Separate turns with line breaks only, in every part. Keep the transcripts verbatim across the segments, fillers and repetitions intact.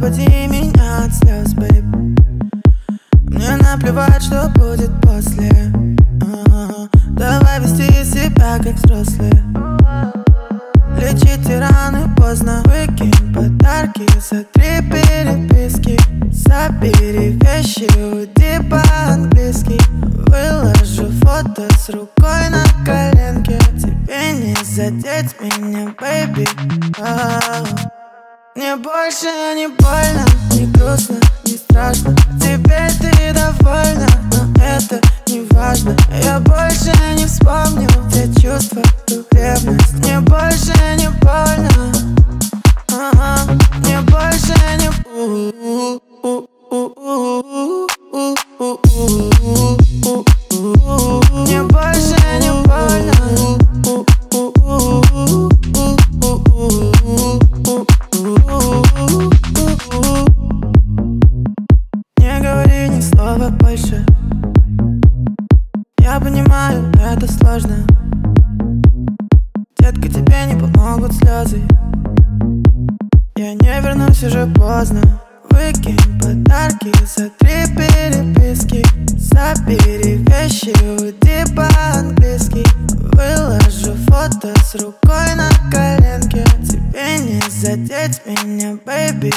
освободи меня от слез, бэйб. Мне наплевать, что будет после. А-а-а. Давай вести себя как взрослые. Лечите раны поздно. Выкинь подарки, сотри переписки. Забери вещи, уйди по-английски. Выложу фото с рукой на коленке. Тебе не задеть меня, бэйби. Мне больше не больно, не грустно, не страшно. Теперь ты довольна, но это не важно. Я больше не вспомню те чувства, ту ревность. Мне больше не больно, а-а. Мне больше не Мне больше не больно. Не говори ни слова больше. Я понимаю, это сложно. Детка, тебе не помогут слезы. Я не вернусь, уже поздно. Выкинь подарки, сотри переписки. Забери вещи, уйди по-английски. Выложу фото с рукой на коленке. Тебе не задеть меня, бэйби.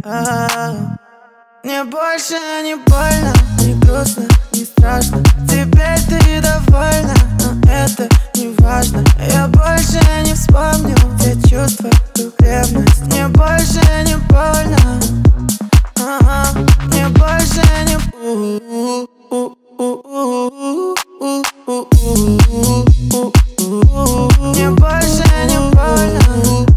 Мне больше не больно, не грустно, не страшно. Теперь ты довольна, но это не важно. Я больше не вспомню те чувства, ту ревность. Мне больше не больно, а-а. Мне больше не Мне больше не больно.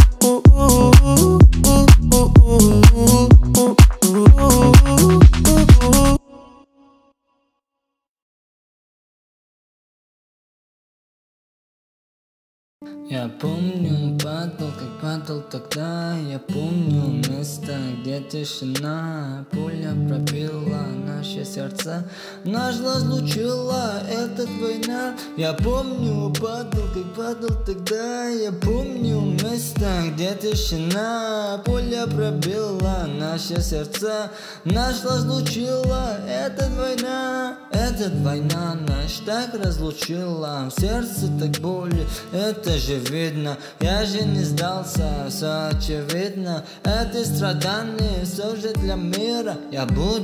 Я помню, падал, как падал тогда. Я помню место, где тишина. Пуля пробила наши сердца, нас разлучила эта война. Я помню, падал, как падал тогда. Я помню место, где тишина. Пуля пробила наши сердца, нас разлучила эта война. Эта война нас так разлучила. В сердце так боли, это же видно. Я же не сдался, все очевидно. Это страдание все же для мира. Я буду